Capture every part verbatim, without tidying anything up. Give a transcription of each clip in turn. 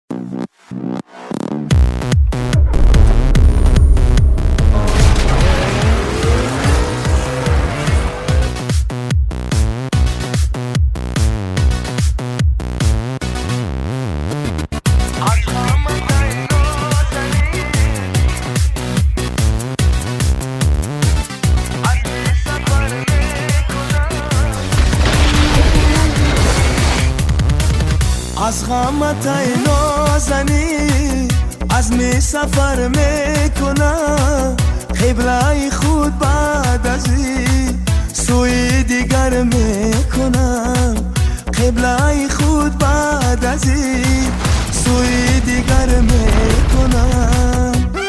از غمت ای نازنی عزم سفر میکنم، قبله خود بعد از این سوی دیگر میکنم، قبله خود بعد از این سوی دیگر میکنم.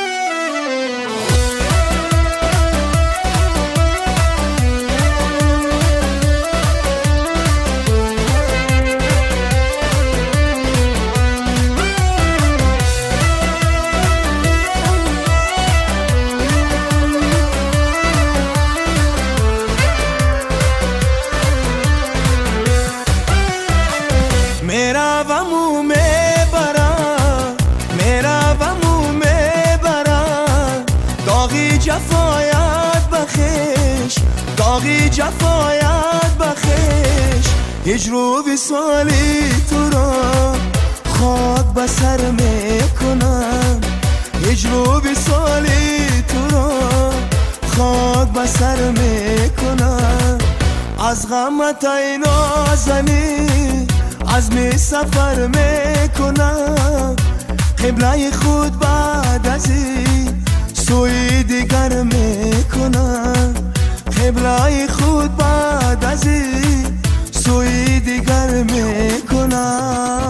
میروم و میبرم، میروم و میبرم، داغی جفایت بخش، داغی جفایت بخش. هجر و وصالی تو را خاک به سر میکنم، هجر و وصالی تو را خاک به سر میکنم. از غمت ای نازنی عزم سفر میکنم، قبله خود بعد از این سوی دیگر میکنم، قبله خود بعد از این سوی دیگر میکنم.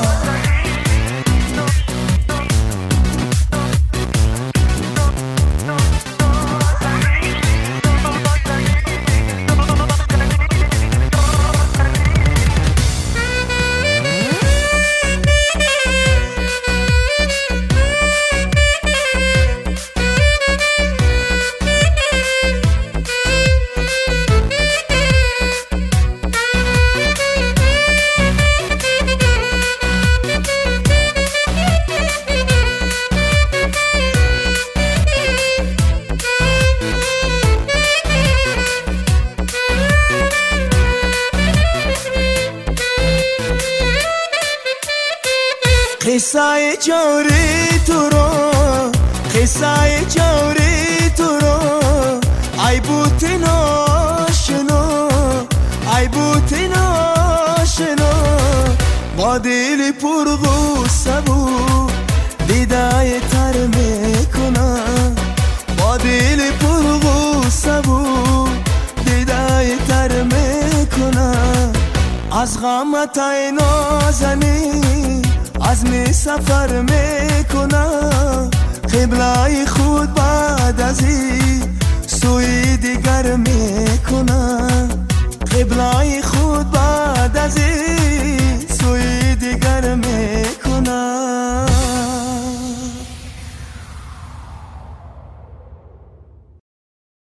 قصه جوری تو رو، قصه جوری تو رو، ای بوت ناشنا، ای بوت ناشنا. با دل پر غصه بود دیده تر میکنم، با دل پر غصه بود دیده تر میکنم. از غمت ای نازنی عزم سفر میکنم،